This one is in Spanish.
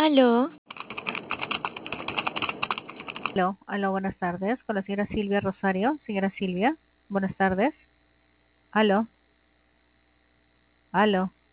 Aló, Aló, aló, buenas tardes. Con la señora Silvia Rosario. Señora Silvia, buenas tardes. Aló, aló.